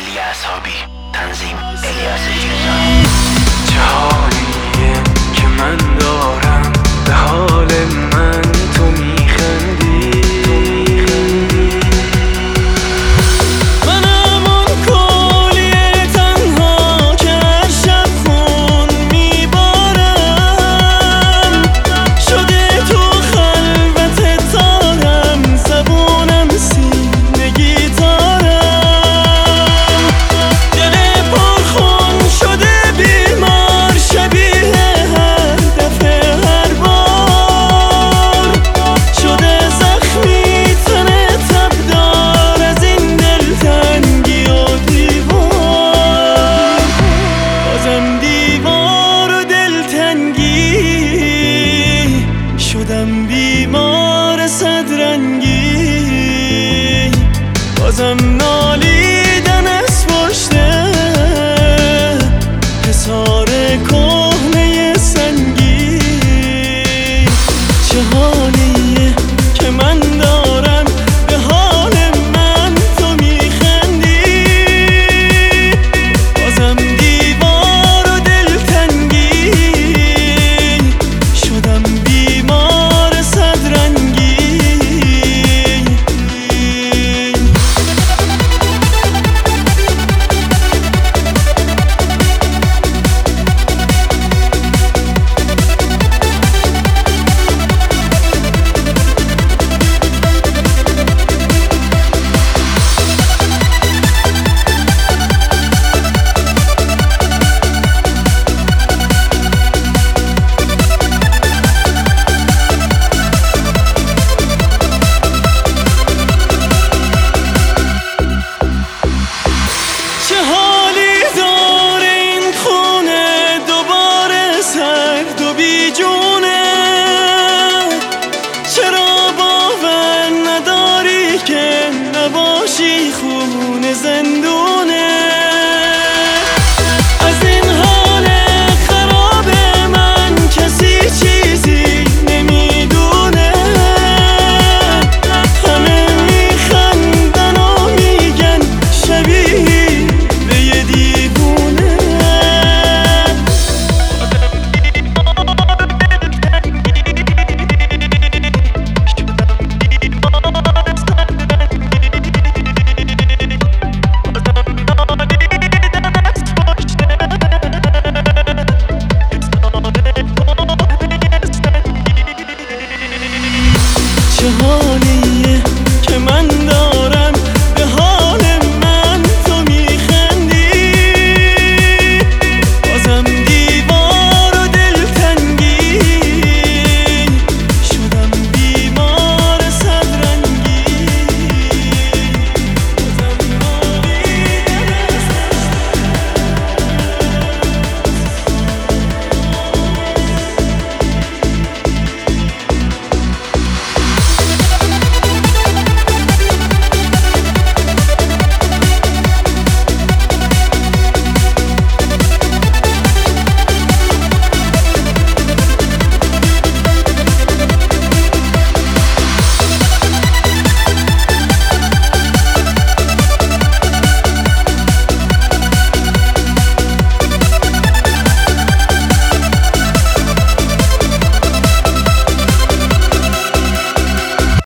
لیلی اصحابی، تنظیم الیاس جیزانی. چه حالیه که من دارم، به حال من تو میخندی. منم اون کلیه تنها که هر شب خون میبارم، شده تو خلوت تارم، زبونم سینه گیتارم. دل پرخون شده بیمار، شبیه هر دفعه هر بار، شده زخمی تن تبدار از این دلتنگی و دیوار. بازم دیوار و دلتنگی، شدم بیمار صدرنگی. بازم نالیدن از پشت حصار کهنه سنگی. چه حالیه که من دارم، به حال من تو میخندی. بازم دیوار و دلتنگی، شدم بیمار صدرنگی. چه حالی داره این خونه، دوباره سرد و بیجونه. چرا باور نداری که نباشی خونه زندونه؟